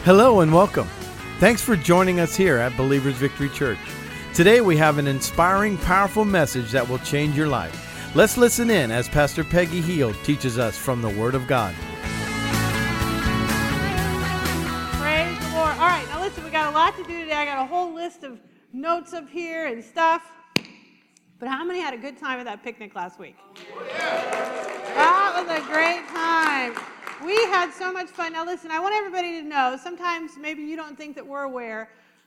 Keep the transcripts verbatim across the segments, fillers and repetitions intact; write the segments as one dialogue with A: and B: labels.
A: Hello and welcome. Thanks for joining us here at Believers Victory Church. Today we have an inspiring, powerful message that will change your life. Let's listen in as Pastor Peggy Heald teaches us from the Word of God.
B: Praise the Lord. All right, now listen, we got a lot to do today. I got a whole list of notes up here and stuff. But how many had a good time at that picnic last week? That was a great time. We had so much fun. Now listen, I want everybody to know, sometimes maybe you don't think that we're aware.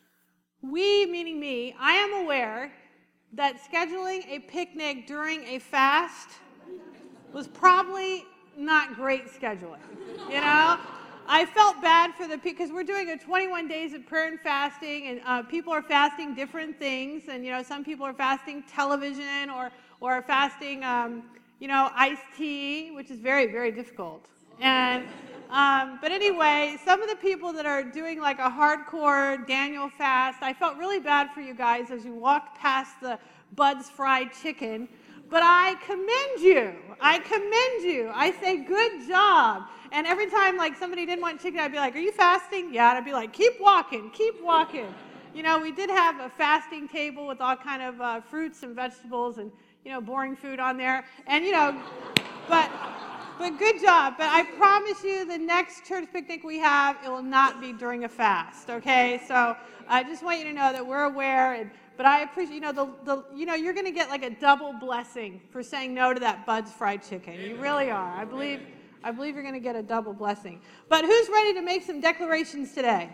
B: We, meaning me, I am aware that scheduling a picnic during a fast was probably not great scheduling. You know? I felt bad for the people, because we're doing a twenty-one days of prayer and fasting, and uh, people are fasting different things, and you know, some people are fasting television, or, or are fasting, um, you know, iced tea, which is very, very difficult. And, um, but anyway, some of the people that are doing like a hardcore Daniel fast, I felt really bad for you guys as you walked past the Bud's Fried Chicken, but I commend you. I commend you. I say good job. And every time like somebody didn't want chicken, I'd be like, are you fasting? Yeah. And I'd be like, keep walking, keep walking. You know, we did have a fasting table with all kind of uh, fruits and vegetables and, you know, boring food on there. And, you know, but... But good job. But I promise you the next church picnic we have, it will not be during a fast, okay? So I just want you to know that we're aware. And, but I appreciate, you know, the, the you know, you're going to get like a double blessing for saying no to that Bud's Fried Chicken. You really are. I believe, I believe you're going to get a double blessing. But who's ready to make some declarations today?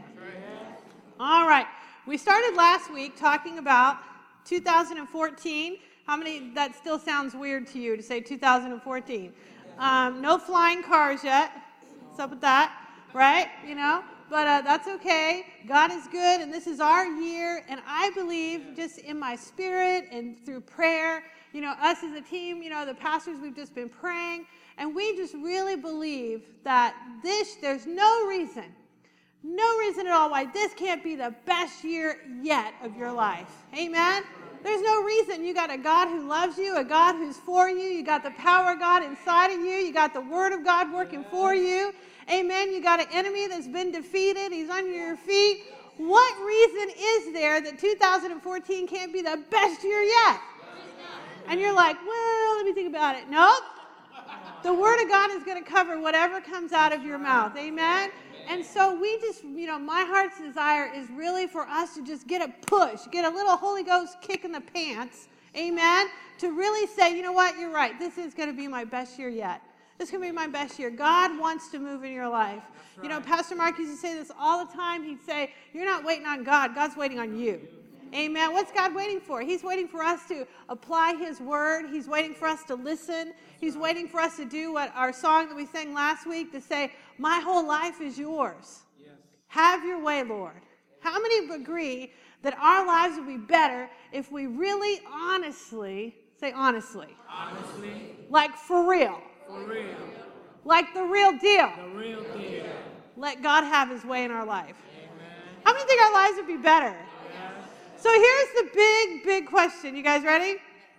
B: All right. We started last week talking about two thousand fourteen. How many, that still sounds weird to you to say two thousand fourteen? Um, no flying cars yet. What's up with that? Right? You know? But uh, that's okay. God is good, and this is our year. And I believe just in my spirit and through prayer, you know, us as a team, you know, the pastors, we've just been praying. And we just really believe that this, there's no reason, no reason at all why this can't be the best year yet of your life. Amen? There's no reason. You got a God who loves you, a God who's for you. You got the power of God inside of you. You got the Word of God working for you. Amen. You got an enemy that's been defeated. He's under your feet. What reason is there that two thousand fourteen can't be the best year yet? And you're like, well, let me think about it. Nope. The Word of God is going to cover whatever comes out of your mouth. Amen. And so we just, you know, my heart's desire is really for us to just get a push, get a little Holy Ghost kick in the pants, amen, to really say, you know what, you're right, this is going to be my best year yet. This is going to be my best year. God wants to move in your life. Right. You know, Pastor Mark used to say this all the time. He'd say, you're not waiting on God, God's waiting on you. Amen. What's God waiting for? He's waiting for us to apply His Word. He's waiting for us to listen. He's waiting for us to do what our song that we sang last week, to say, my whole life is yours. Yes. Have your way, Lord. How many agree that our lives would be better if we really honestly, say honestly. Honestly. Like for real. For real. Like the real deal. The real deal. Let God have His way in our life. Amen. How many think our lives would be better? So here's the big, big question. You guys ready?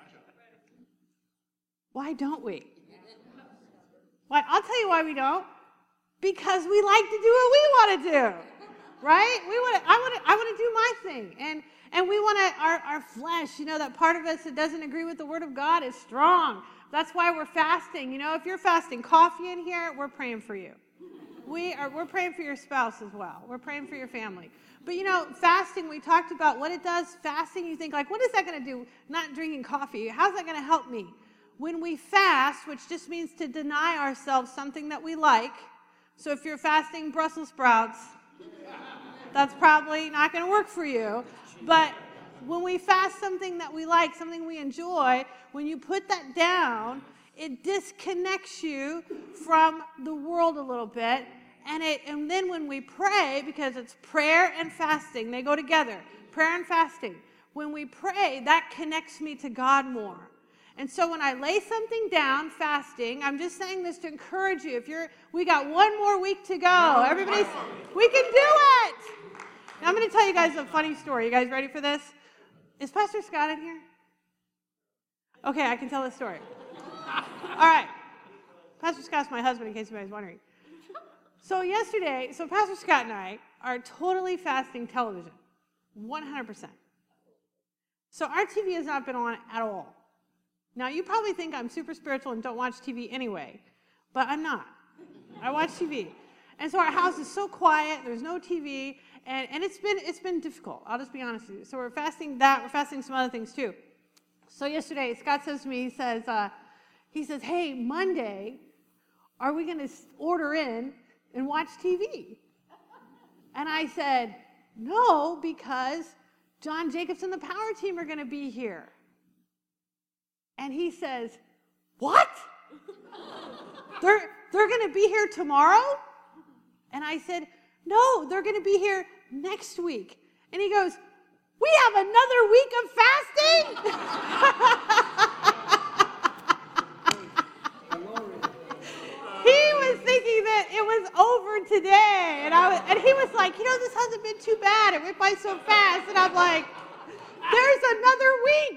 B: Why don't we? Why? I'll tell you why we don't. Because we like to do what we want to do, right? We want to. I want to. I want to do my thing, and and we want to. Our our flesh, you know, that part of us that doesn't agree with the Word of God is strong. That's why we're fasting. You know, if you're fasting coffee in here, we're praying for you. We are. We're praying for your spouse as well. We're praying for your family. But, you know, fasting, we talked about what it does. Fasting, you think, like, what is that going to do? Not drinking coffee. How's that going to help me? When we fast, which just means to deny ourselves something that we like. So if you're fasting Brussels sprouts, that's probably not going to work for you. But when we fast something that we like, something we enjoy, when you put that down, it disconnects you from the world a little bit. And it, and then when we pray, because it's prayer and fasting, they go together, prayer and fasting. When we pray, that connects me to God more. And so when I lay something down, fasting, I'm just saying this to encourage you. If you're, we got one more week to go. Everybody, we can do it. Now I'm going to tell you guys a funny story. You guys ready for this? Is Pastor Scott in here? Okay, I can tell this story. All right. Pastor Scott's my husband, in case anybody's wondering. So yesterday, so Pastor Scott and I, are totally fasting television, one hundred percent. So our T V has not been on at all. Now, you probably think I'm super spiritual and don't watch T V anyway, but I'm not. I watch T V. And so our house is so quiet, there's no T V, and, and it's been it's been difficult. I'll just be honest with you. So we're fasting that, we're fasting some other things too. So yesterday, Scott says to me, he says, uh, he says, hey, Monday, are we going to order in and watch T V? And I said, no, because John Jacobs and the power team are going to be here. And he says, what? they're they're going to be here tomorrow? And I said, no, they're going to be here next week. And he goes, we have another week of fasting? He was thinking that it was over today. And, I was, and he was like, you know, this hasn't been too bad. It went by so fast. And I'm like, there's another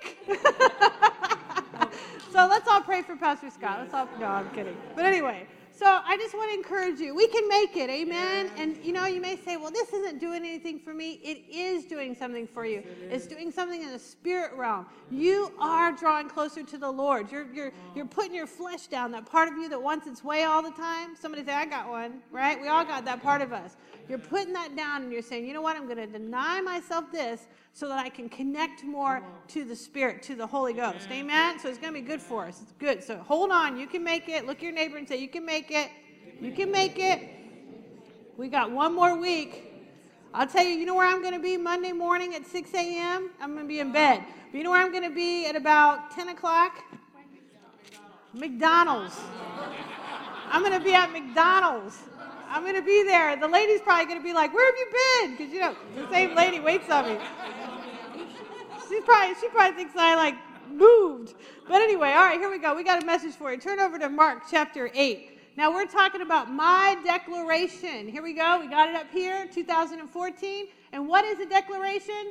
B: week. So let's all pray for Pastor Scott. Let's all, no, I'm kidding. But anyway, so I just want to encourage you. We can make it, amen? And, you know, you may say, well, this isn't doing anything for me. It is doing something for you. It's doing something in the spirit realm. You are drawing closer to the Lord. You're, you're, you're putting your flesh down, that part of you that wants its way all the time. Somebody say, I got one, right? We all got that part of us. You're putting that down and you're saying, you know what? I'm going to deny myself this so that I can connect more to the Spirit, to the Holy Ghost. Amen? So it's going to be good for us. It's good. So hold on. You can make it. Look at your neighbor and say, you can make it. You can make it. We got one more week. I'll tell you, you know where I'm going to be Monday morning at six a.m.? I'm going to be in bed. But you know where I'm going to be at about ten o'clock? McDonald's. I'm going to be at McDonald's. I'm going to be there. The lady's probably going to be like, where have you been? Because, you know, the same lady waits on me. She's probably, she probably thinks I, like, moved. But anyway, all right, here we go. We got a message for you. Turn over to Mark chapter eight. Now, we're talking about my declaration. Here we go. We got it up here, two thousand fourteen. And what is a declaration?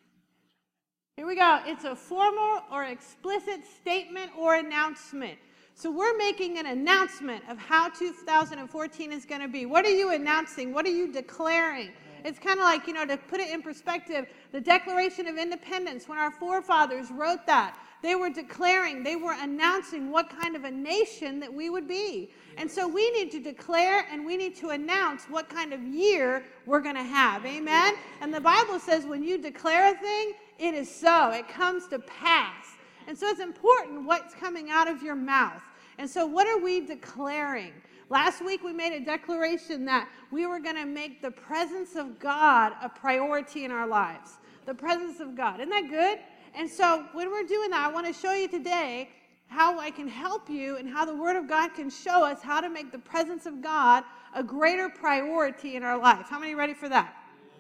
B: Here we go. It's a formal or explicit statement or announcement. So we're making an announcement of how two thousand fourteen is going to be. What are you announcing? What are you declaring? It's kind of like, you know, to put it in perspective, the Declaration of Independence, when our forefathers wrote that, they were declaring, they were announcing what kind of a nation that we would be. And so we need to declare and we need to announce what kind of year we're going to have. Amen? And the Bible says when you declare a thing, it is so. It comes to pass. And so it's important what's coming out of your mouth. And so what are we declaring? Last week we made a declaration that we were going to make the presence of God a priority in our lives. The presence of God. Isn't that good? And so when we're doing that, I want to show you today how I can help you and how the Word of God can show us how to make the presence of God a greater priority in our life. How many are ready for that?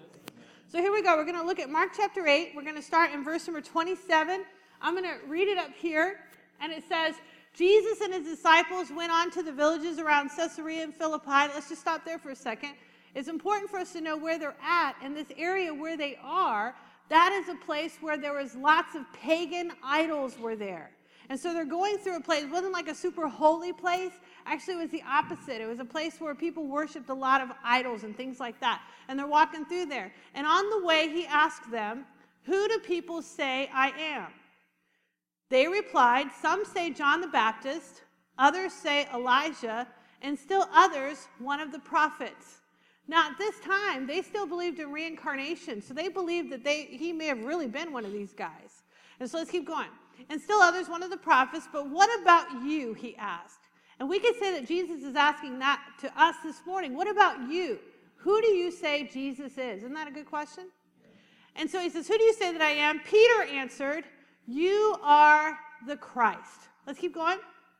B: So here we go. We're going to look at Mark chapter eight. We're going to start in verse number twenty-seven. I'm going to read it up here. And it says, Jesus and his disciples went on to the villages around Caesarea and Philippi. Let's just stop there for a second. It's important for us to know where they're at. In this area where they are, that is a place where there was lots of pagan idols were there. And so they're going through a place. It wasn't like a super holy place. Actually, it was the opposite. It was a place where people worshipped a lot of idols and things like that. And they're walking through there. And on the way, he asked them, who do people say I am? They replied, some say John the Baptist, others say Elijah, and still others, one of the prophets. Now, at this time, they still believed in reincarnation, so they believed that they he may have really been one of these guys. And so let's keep going. And still others, one of the prophets, but what about you, he asked. And we could say that Jesus is asking that to us this morning. What about you? Who do you say Jesus is? Isn't that a good question? And so he says, who do you say that I am? Peter answered, you are the Christ. Let's keep going.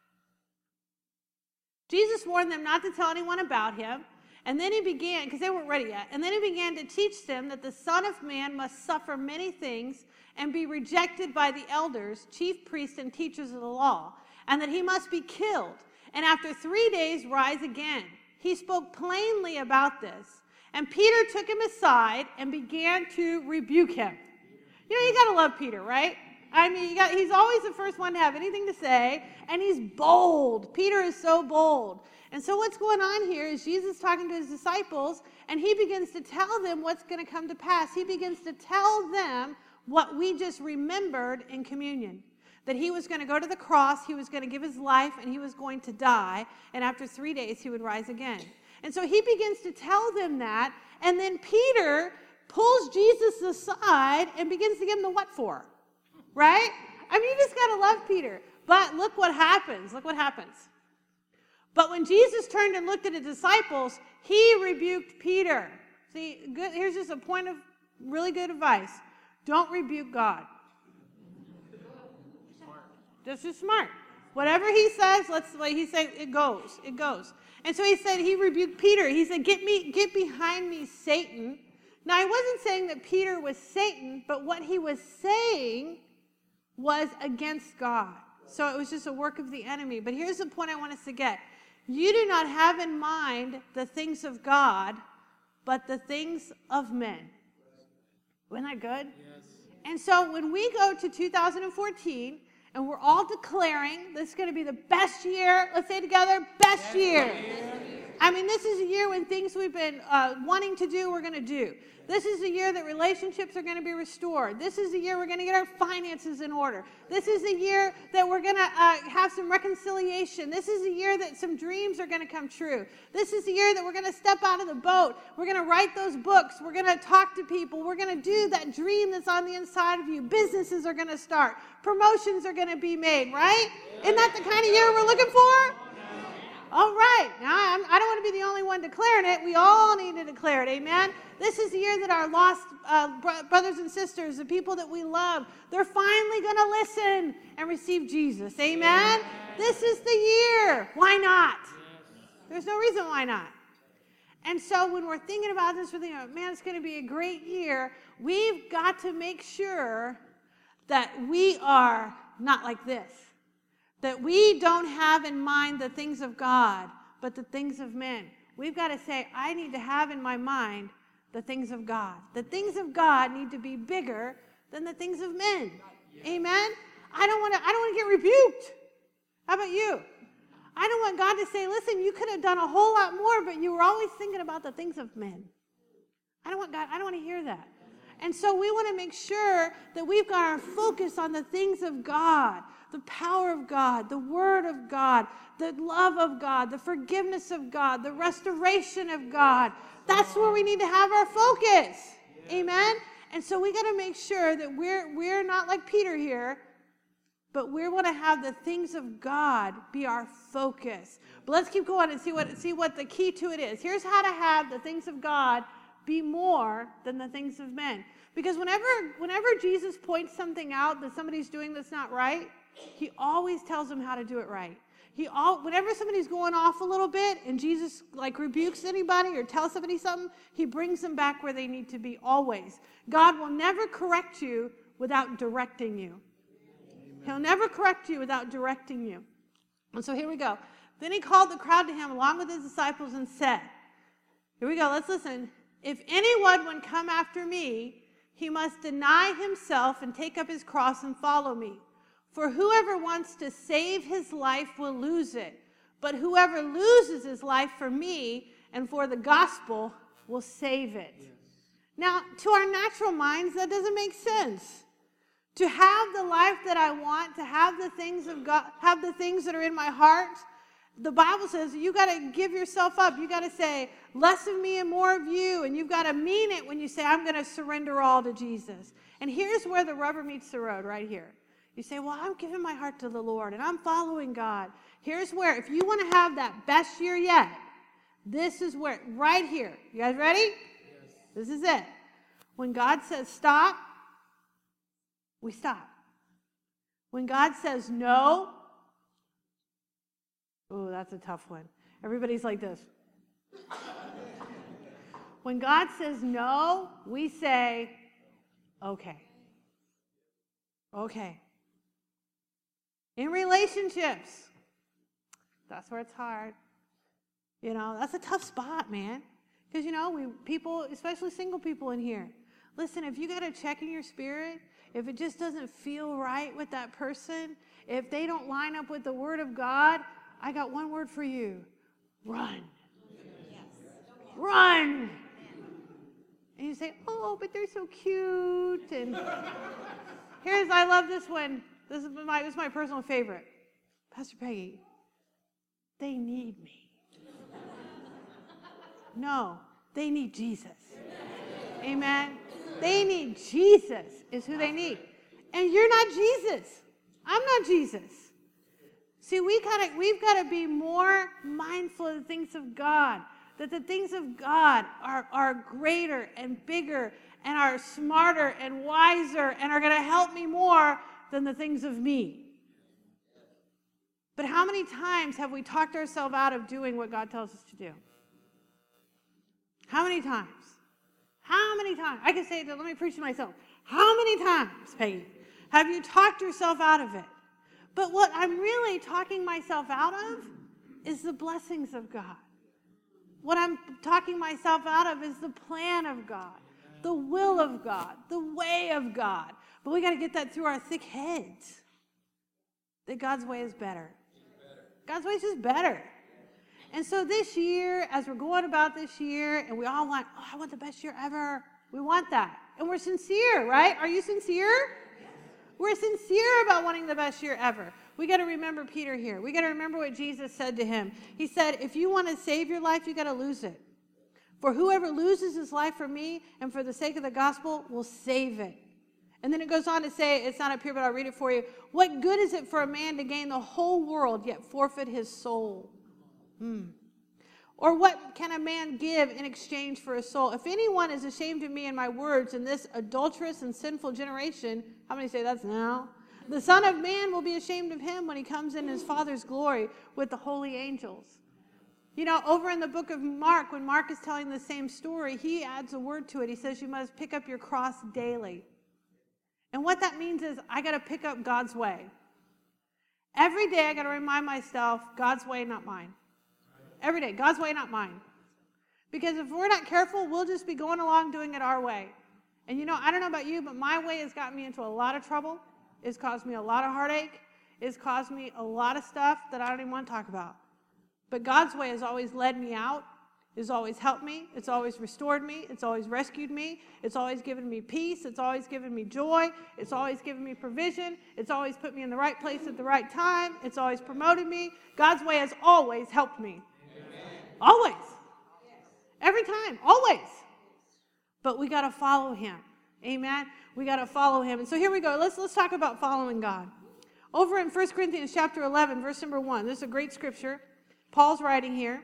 B: Jesus warned them not to tell anyone about him. And then he began, because they weren't ready yet, and then he began to teach them that the Son of Man must suffer many things and be rejected by the elders, chief priests, and teachers of the law, and that he must be killed, and after three days rise again. He spoke plainly about this. And Peter took him aside and began to rebuke him. You know, you got to love Peter, right? I mean, you got, he's always the first one to have anything to say, and he's bold. Peter is so bold. And so what's going on here is Jesus talking to his disciples, and he begins to tell them what's going to come to pass. He begins to tell them what we just remembered in communion. That he was going to go to the cross, he was going to give his life, and he was going to die, and after three days he would rise again. And so he begins to tell them that, and then Peter pulls Jesus aside and begins to give him the what for, right? I mean, you just got to love Peter. But look what happens. Look what happens. But when Jesus turned and looked at his disciples, he rebuked Peter. See, good, here's just a point of really good advice. Don't rebuke God. This is smart. Whatever he says, let's like he said, it goes. It goes. And so he said, he rebuked Peter. He said, get me, get behind me, Satan. Now, he wasn't saying that Peter was Satan, but what he was saying was against God. So it was just a work of the enemy. But here's the point I want us to get. You do not have in mind the things of God, but the things of men. Isn't that good? Yes. And so when we go to two thousand fourteen, and we're all declaring this is going to be the best year, let's say it together, best year. I mean, this is a year when things we've been uh, wanting to do, we're going to do. This is a year that relationships are going to be restored. This is a year we're going to get our finances in order. This is a year that we're going to uh, have some reconciliation. This is a year that some dreams are going to come true. This is a year that we're going to step out of the boat. We're going to write those books. We're going to talk to people. We're going to do that dream that's on the inside of you. Businesses are going to start. Promotions are going to be made, right? Isn't that the kind of year we're looking for? All right. Now, I'm, I don't want to be the only one declaring it. We all need to declare it. Amen? This is the year that our lost uh, bro- brothers and sisters, the people that we love, they're finally going to listen and receive Jesus. Amen? Amen? This is the year. Why not? Yes. There's no reason why not. And so when we're thinking about this, we're thinking, man, it's going to be a great year. We've got to make sure that we are not like this. That we don't have in mind the things of God, but the things of men. We've got to say, I need to have in my mind the things of God. The things of God need to be bigger than the things of men. Yes. Amen? I don't want to I don't want to get rebuked. How about you? I don't want God to say, listen, you could have done a whole lot more, but you were always thinking about the things of men. I don't want God, I don't want to hear that. And so we want to make sure that we've got our focus on the things of God, the power of God, the word of God, the love of God, the forgiveness of God, the restoration of God. That's where we need to have our focus. Amen? And so we got to make sure that we're we're not like Peter here, but we want to have the things of God be our focus. But let's keep going and see what see what the key to it is. Here's how to have the things of God be more than the things of men. Because whenever whenever Jesus points something out that somebody's doing that's not right, he always tells them how to do it right. He all whenever somebody's going off a little bit and Jesus like rebukes anybody or tells somebody something, he brings them back where they need to be always. God will never correct you without directing you. Amen. He'll never correct you without directing you. And so here we go. Then he called the crowd to him along with his disciples and said, here we go, let's listen. If anyone would come after me, he must deny himself and take up his cross and follow me. For whoever wants to save his life will lose it, but whoever loses his life for me and for the gospel will save it. Yes. Now, to our natural minds, that doesn't make sense. To have the life that I want, to have the things of God, have the things that are in my heart, the Bible says you got to give yourself up. You got to say, less of me and more of you. And you've got to mean it when you say, I'm going to surrender all to Jesus. And here's where the rubber meets the road, right here. You say, well, I'm giving my heart to the Lord, and I'm following God. Here's where, if you want to have that best year yet, this is where, right here. You guys ready? Yes. This is it. When God says stop, we stop. When God says no, oh, that's a tough one. Everybody's like this. When God says no, we say, okay. Okay. In relationships, that's where it's hard. You know, that's a tough spot, man. Because, you know, we people, especially single people in here, listen, if you got a check in your spirit, if it just doesn't feel right with that person, if they don't line up with the Word of God, I got one word for you. Run. Yes. Run. And you say, oh, but they're so cute. And here's, I love this one. This is my, this is my personal favorite. Pastor Peggy, they need me. No, they need Jesus. Amen. They need Jesus is who they need. And you're not Jesus. I'm not Jesus. See, we gotta, we've got to be more mindful of the things of God. That the things of God are, are greater and bigger and are smarter and wiser and are going to help me more than the things of me. But how many times have we talked ourselves out of doing what God tells us to do? How many times? How many times? I can say it, let me preach to myself. How many times, Peggy, have you talked yourself out of it? But what I'm really talking myself out of is the blessings of God. What I'm talking myself out of is the plan of God, the will of God, the way of God. But we got to get that through our thick heads, that God's way is better. God's way is just better. And so this year, as we're going about this year, and we all want, oh, I want the best year ever. We want that. And we're sincere, right? Are you sincere? We're sincere about wanting the best year ever. We got to remember Peter here. We got to remember what Jesus said to him. He said, if you want to save your life, you got to lose it. For whoever loses his life for me and for the sake of the gospel will save it. And then it goes on to say, it's not up here, but I'll read it for you. What good is it for a man to gain the whole world yet forfeit his soul? Hmm. Or what can a man give in exchange for a soul? If anyone is ashamed of me and my words in this adulterous and sinful generation, how many say that's now? The Son of Man will be ashamed of him when he comes in his Father's glory with the holy angels. You know, over in the book of Mark, when Mark is telling the same story, he adds a word to it. He says you must pick up your cross daily. And what that means is I got to pick up God's way. Every day I got to remind myself, God's way, not mine. Every day, God's way, not mine. Because if we're not careful, we'll just be going along doing it our way. And you know, I don't know about you, but my way has gotten me into a lot of trouble. It's caused me a lot of heartache. It's caused me a lot of stuff that I don't even want to talk about. But God's way has always led me out. It's always helped me. It's always restored me. It's always rescued me. It's always given me peace. It's always given me joy. It's always given me provision. It's always put me in the right place at the right time. It's always promoted me. God's way has always helped me. Always. Every time. Always. But we got to follow him. Amen. We got to follow him. And so here we go. Let's let's talk about following God. Over in First Corinthians chapter eleven, verse number one. This is a great scripture. Paul's writing here.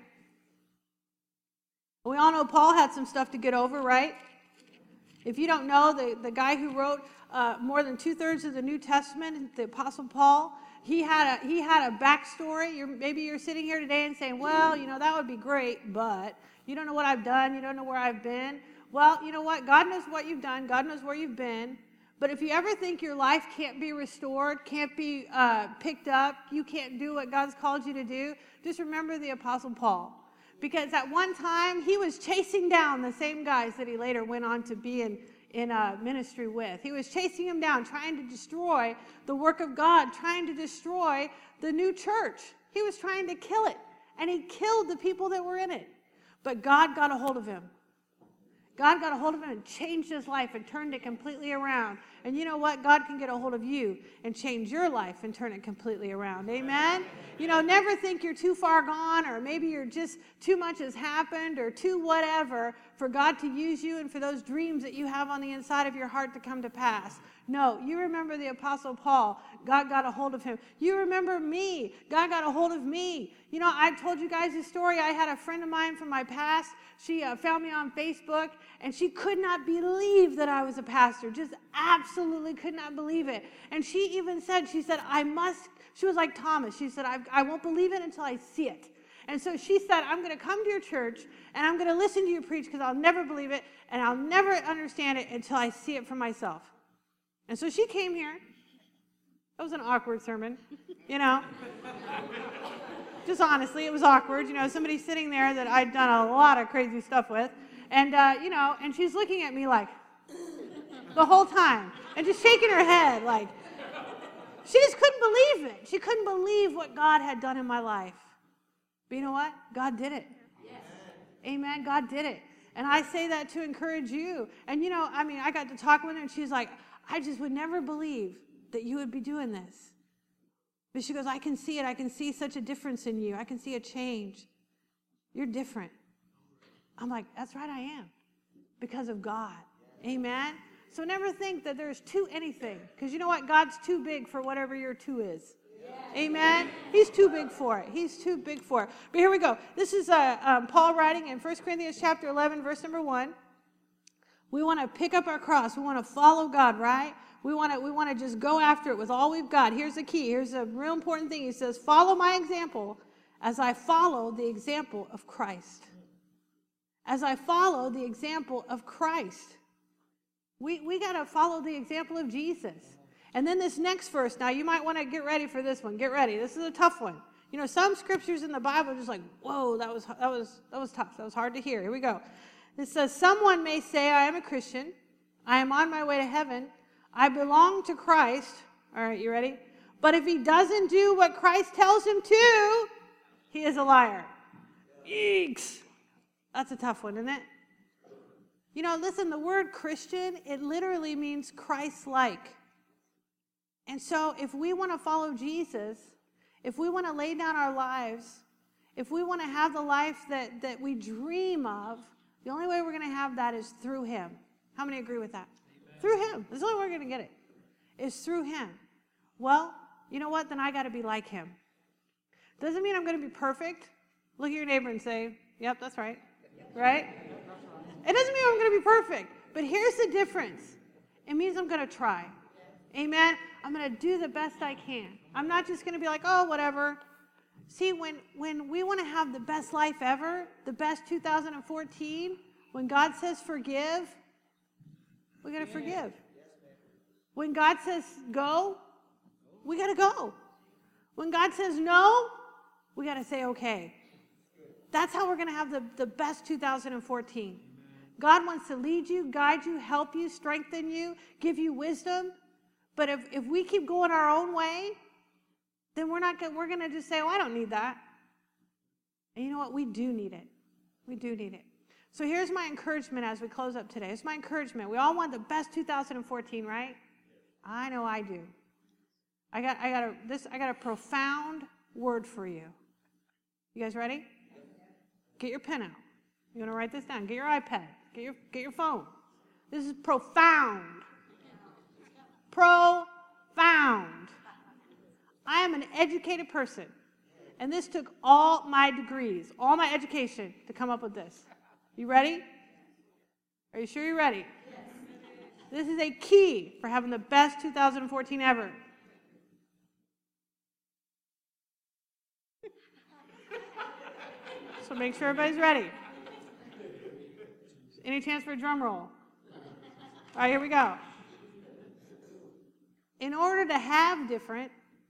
B: We all know Paul had some stuff to get over, right? If you don't know, the, the guy who wrote uh, more than two-thirds of the New Testament, the Apostle Paul, He had a he had a backstory. You're, maybe you're sitting here today and saying, well, you know, that would be great, but you don't know what I've done. You don't know where I've been. Well, you know what? God knows what you've done. God knows where you've been. But if you ever think your life can't be restored, can't be uh, picked up, you can't do what God's called you to do, just remember the Apostle Paul. Because at one time, he was chasing down the same guys that he later went on to be in in a ministry with. He was chasing him down, trying to destroy the work of God, trying to destroy the new church. He was trying to kill it, and he killed the people that were in it. But God got a hold of him. God got a hold of him and changed his life and turned it completely around. And you know what? God can get a hold of you and change your life and turn it completely around. Amen? You know, never think you're too far gone, or maybe you're just too much has happened, or too whatever for God to use you and for those dreams that you have on the inside of your heart to come to pass. No, you remember the Apostle Paul. God got a hold of him. You remember me. God got a hold of me. You know, I told you guys this story. I had a friend of mine from my past. She uh, found me on Facebook, and she could not believe that I was a pastor. Just absolutely could not believe it. And she even said, she said, I must, she was like Thomas. She said, I, I won't believe it until I see it. And so she said, I'm going to come to your church, and I'm going to listen to you preach, because I'll never believe it, and I'll never understand it until I see it for myself. And so she came here. That was an awkward sermon, you know. Just honestly, it was awkward. You know, somebody sitting there that I'd done a lot of crazy stuff with. And, uh, you know, and she's looking at me like, the whole time and just shaking her head like, she just couldn't believe it. She couldn't believe what God had done in my life. But you know what? God did it. Yes. Amen. God did it. And I say that to encourage you. And you know, I mean, I got to talk with her and she's like, I just would never believe that you would be doing this. But she goes, I can see it. I can see such a difference in you. I can see a change. You're different. I'm like, that's right, I am. Because of God. Amen. So never think that there's too anything. Because you know what? God's too big for whatever your too is. Amen. He's too big for it. He's too big for it. But here we go. This is uh, um, Paul writing in First Corinthians chapter eleven, verse number one. We want to pick up our cross. We want to follow God, right? We want to we want to just go after it with all we've got. Here's the key. Here's a real important thing. He says, follow my example as I follow the example of Christ. As I follow the example of Christ. We, we got to follow the example of Jesus. And then this next verse, now you might want to get ready for this one. Get ready. This is a tough one. You know, some scriptures in the Bible are just like, whoa, that was that was that was tough. That was hard to hear. Here we go. It says, someone may say, I am a Christian. I am on my way to heaven. I belong to Christ. All right, you ready? But if he doesn't do what Christ tells him to, he is a liar. Eeks. That's a tough one, isn't it? You know, listen, the word Christian, it literally means Christ-like. And so if we want to follow Jesus, if we want to lay down our lives, if we want to have the life that, that we dream of, the only way we're going to have that is through him. How many agree with that? Amen. Through him. That's the only way we're going to get it. Is through him. Well, you know what? Then I got to be like him. Doesn't mean I'm going to be perfect. Look at your neighbor and say, yep, that's right. Right? It doesn't mean I'm going to be perfect. But here's the difference. It means I'm going to try. Amen? I'm going to do the best I can. I'm not just going to be like, oh, whatever. See, when, when we want to have the best life ever, the best two thousand fourteen, when God says forgive, we got to forgive. When God says go, we got to go. When God says no, we got to say okay. That's how we're going to have the, the best two thousand fourteen. God wants to lead you, guide you, help you, strengthen you, give you wisdom. But if, if we keep going our own way, then we're not we're going to just say, oh, I don't need that. And you know what? We do need it. We do need it. So here's my encouragement as we close up today. It's my encouragement. We all want the best two thousand fourteen, right? I know I do. I got I got a this I got a profound word for you. You guys ready? Get your pen out. You're going to write this down. Get your iPad. Get your get your phone. This is profound. Profound. I am an educated person, and this took all my degrees, all my education to come up with this. You ready? Are you sure you're ready? Yes. This is a key for having the best two thousand fourteen ever. So make sure everybody's ready. Any chance for a drum roll? All right, here we go. In order to have different,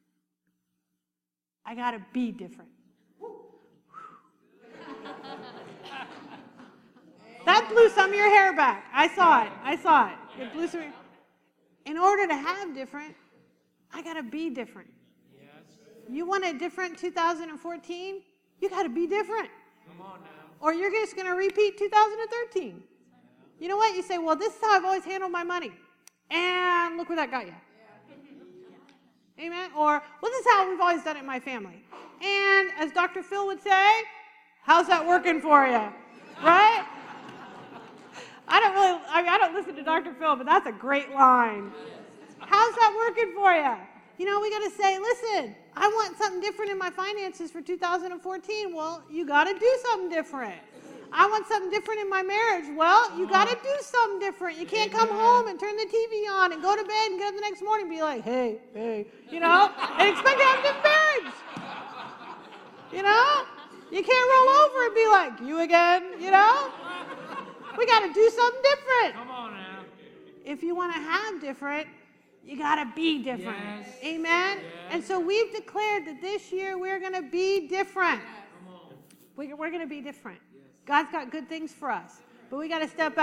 B: I got to be different. That blew some of your hair back. I saw it. I saw it. It blew some. In order to have different, I got to be different. You want a different two thousand fourteen? You got to be different. Come on now. Or you're just going to repeat two thousand thirteen. You know what? You say, well, this is how I've always handled my money. And look where that got you. Amen? Or, well, this is how we've always done it in my family. And as Doctor Phil would say, how's that working for you? Right? I don't really, I mean, I don't listen to Doctor Phil, but that's a great line. How's that working for you? You know, we got to say, listen, I want something different in my finances for two thousand fourteen. Well, you got to do something different. I want something different in my marriage. Well, you got to do something different. You can't come home and turn the T V on and go to bed and get up the next morning and be like, hey, hey, you know, and expect to have a different marriage. You know? You can't roll over and be like, you again, you know? We got to do something different.
C: Come on now.
B: If you want to have different, you got to be different.
C: Yes.
B: Amen?
C: Yes.
B: And so we've declared that this year we're going to be different.
C: Come on.
B: We, we're going to be different. God's got good things for us, but we got to step out.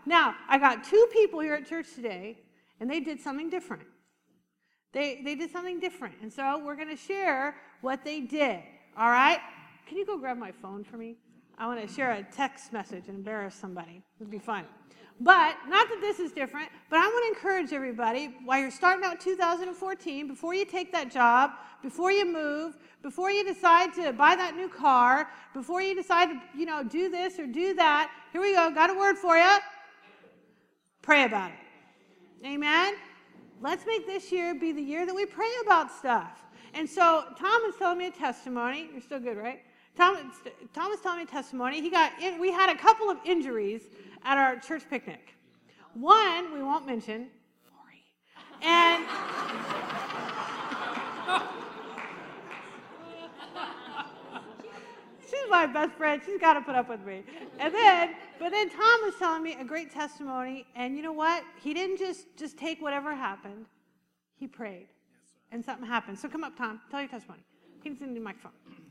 B: Now, I got two people here at church today, and they did something different. They they did something different. And so we're going to share what they did. All right? Can you go grab my phone for me? I want to share a text message and embarrass somebody. It would be fun. But, not that this is different, but I want to encourage everybody, while you're starting out two thousand fourteen, before you take that job, before you move, before you decide to buy that new car, before you decide to, you know, do this or do that, here we go, got a word for you. Pray about it. Amen? Let's make this year be the year that we pray about stuff. And so, Tom is telling me a testimony. You're still good, right? Tom, Tom was telling me a testimony. He got in, we had a couple of injuries at our church picnic. One, we won't mention, Lori. And she's my best friend. She's got to put up with me. And then, but then Tom was telling me a great testimony. And you know what? He didn't just, just take whatever happened. He prayed. And something happened. So come up, Tom. Tell your testimony. He's in the microphone.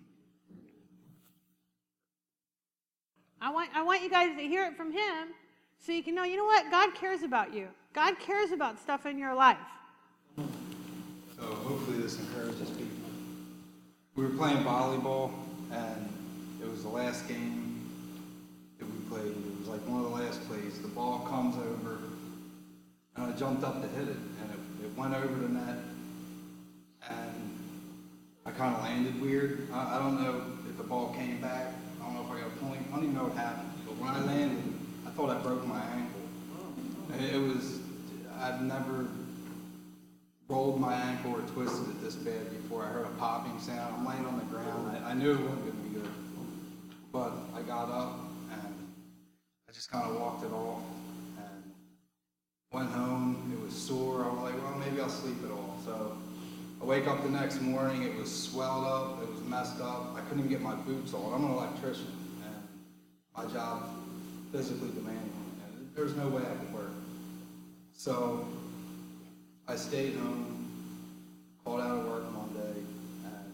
B: I want, I want you guys to hear it from him so you can know, you know what? God cares about you. God cares about stuff in your life.
C: So hopefully this encourages people. We were playing volleyball, and it was the last game that we played. It was like one of the last plays. The ball comes over, and I jumped up to hit it, and it, it went over the net, and I kind of landed weird. I, I don't know if the ball came back. I don't know if I got a point. I don't even know what happened. But when I landed, I thought I broke my ankle. And it was, I've never rolled my ankle or twisted it this bad before. I heard a popping sound. I'm laying on the ground. I, I knew it wasn't going to be good. But I got up, and I just kind of walked it off and went home. It was sore. I was like, well, maybe I'll sleep it off. So I wake up the next morning, it was swelled up, it was messed up. I couldn't even get my boots on. I'm an electrician, and my job physically demanding, and there's no way I could work. So I stayed home, called out of work Monday, and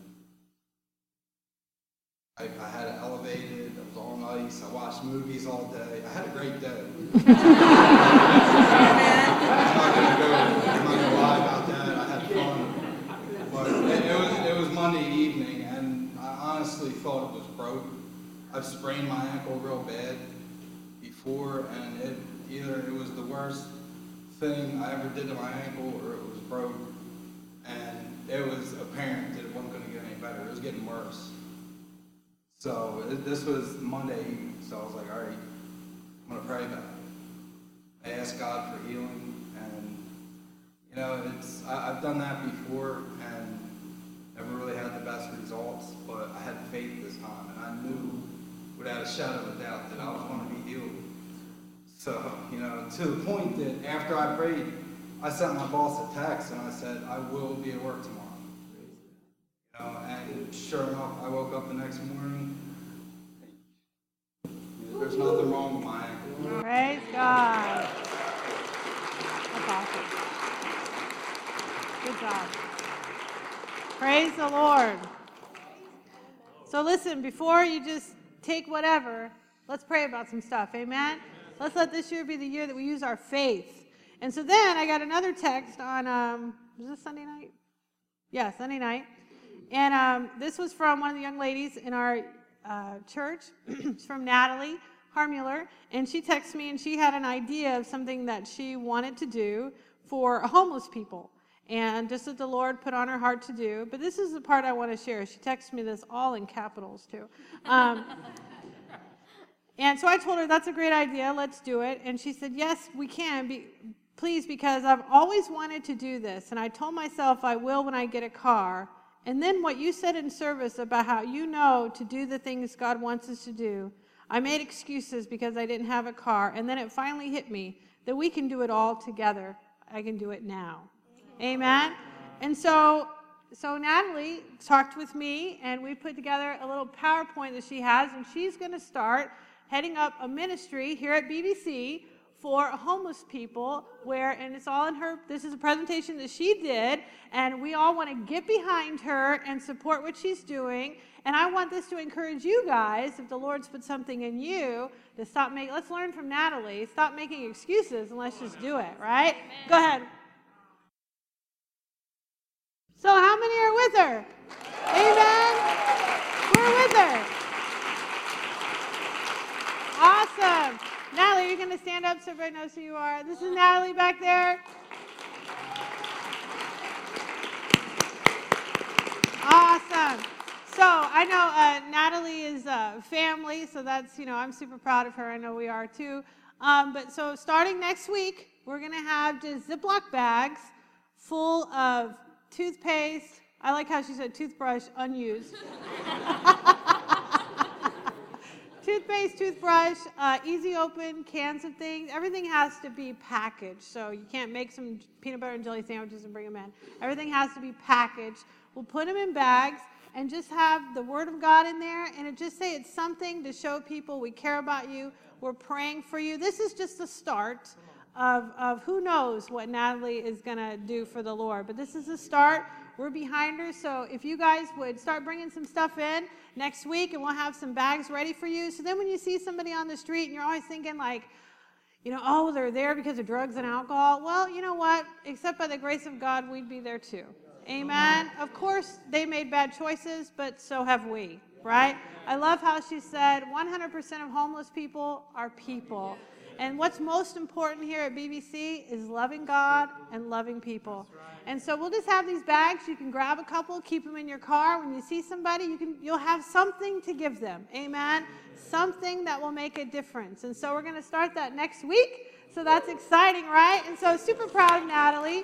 C: I, I had it elevated, I was on ice, I watched movies all day. I had a great day. I'm not gonna go, I'm not gonna lie about that. I had fun. But it, it was it was Monday evening, and I honestly thought it was broke. I've sprained my ankle real bad before, and it either it was the worst thing I ever did to my ankle, or it was broke. And it was apparent that it wasn't going to get any better. It was getting worse. So it, this was Monday evening. So I was like, all right, I'm going to pray about it. I asked God for healing, and you know, it's I, I've done that before and never really had the best results, but I had faith this time, and I knew without a shadow of a doubt that I was going to be healed. So, you know, to the point that after I prayed, I sent my boss a text and I said, I will be at work tomorrow. You know, and sure enough, I woke up the next morning. You know, there's nothing wrong with my ankle.
B: Praise God. That's awesome. Good job. Praise the Lord. So listen, before you just take whatever, let's pray about some stuff. Amen? Let's let this year be the year that we use our faith. And so then I got another text on, um, was this Sunday night? Yeah, Sunday night. And um, this was from one of the young ladies in our uh, church. It's from Natalie Harmuller. And she texted me, and she had an idea of something that she wanted to do for homeless people. And just that the Lord put on her heart to do. But this is the part I want to share. She texted me this all in capitals, too. Um, and so I told her, that's a great idea. Let's do it. And she said, yes, we can. Be, please, because I've always wanted to do this. And I told myself I will when I get a car. And then what you said in service about how you know to do the things God wants us to do, I made excuses because I didn't have a car. And then it finally hit me that we can do it all together. I can do it now. Amen? And so, so Natalie talked with me, and we put together a little PowerPoint that she has, and she's going to start heading up a ministry here at B B C for homeless people where, and it's all in her, this is a presentation that she did, and we all want to get behind her and support what she's doing. And I want this to encourage you guys, if the Lord's put something in you, to stop making, let's learn from Natalie, stop making excuses and let's just do it, right? Amen. Go ahead. So how many are with her? Amen. We're with her. Awesome. Natalie, you're going to stand up so everybody knows who you are. This is Natalie back there. Awesome. So I know uh, Natalie is uh, family, so that's, you know, I'm super proud of her. I know we are too. Um, but so starting next week, we're going to have just Ziploc bags full of toothpaste. I like how she said toothbrush unused. Toothpaste, toothbrush, uh, easy open cans of things. Everything has to be packaged. So you can't make some peanut butter and jelly sandwiches and bring them in. Everything has to be packaged. We'll put them in bags and just have the Word of God in there. And it just say it's something to show people we care about you. We're praying for you. This is just the start of, of who knows what Natalie is going to do for the Lord. But this is the start. We're behind her, so if you guys would start bringing some stuff in next week, and we'll have some bags ready for you. So then when you see somebody on the street and you're always thinking like, you know, oh, they're there because of drugs and alcohol. Well, you know what? Except by the grace of God, we'd be there too. Amen. Of course, they made bad choices, but so have we, right? I love how she said one hundred percent of homeless people are people. And what's most important here at B B C is loving God and loving people. And so we'll just have these bags. You can grab a couple, keep them in your car. When you see somebody, you can, you'll have something to give them. Amen? Something that will make a difference. And so we're going to start that next week. So that's exciting, right? And so super proud of Natalie.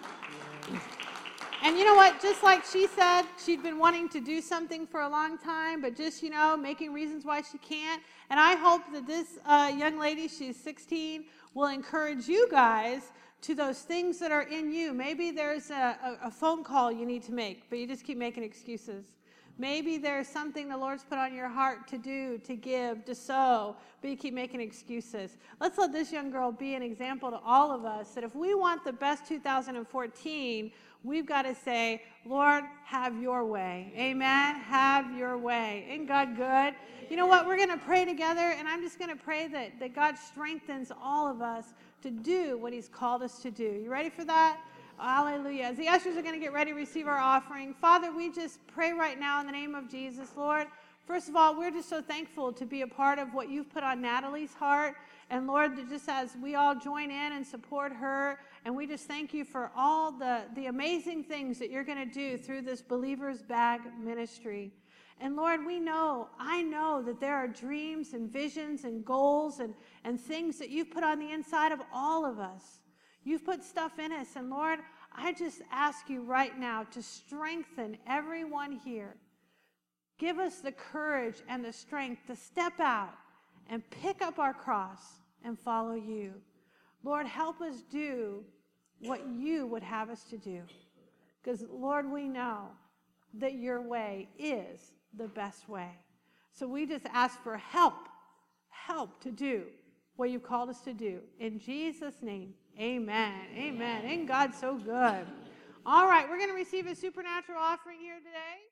B: And you know what? Just like she said, she'd been wanting to do something for a long time, but just, you know, making reasons why she can't. And I hope that this uh, young lady, she's sixteen, will encourage you guys to those things that are in you. Maybe there's a, a, a phone call you need to make, but you just keep making excuses. Maybe there's something the Lord's put on your heart to do, to give, to sow, but you keep making excuses. Let's let this young girl be an example to all of us that if we want the best two thousand fourteen, we've got to say, Lord, have your way. Amen? Have your way. Ain't God good? You know what? We're going to pray together, and I'm just going to pray that, that God strengthens all of us to do what he's called us to do. You ready for that? Hallelujah. As the ushers are going to get ready to receive our offering, Father, we just pray right now in the name of Jesus, Lord. First of all, we're just so thankful to be a part of what you've put on Natalie's heart. And Lord, just as we all join in and support her, and we just thank you for all the, the amazing things that you're going to do through this Believer's Bag ministry. And Lord, we know, I know that there are dreams and visions and goals and, and things that you've put on the inside of all of us. You've put stuff in us. And Lord, I just ask you right now to strengthen everyone here. Give us the courage and the strength to step out and pick up our cross and follow you. Lord, help us do what you would have us to do. Because, Lord, we know that your way is the best way. So we just ask for help, help to do what you've called us to do. In Jesus' name, amen. Amen. Ain't God so good? All right, we're going to receive a supernatural offering here today.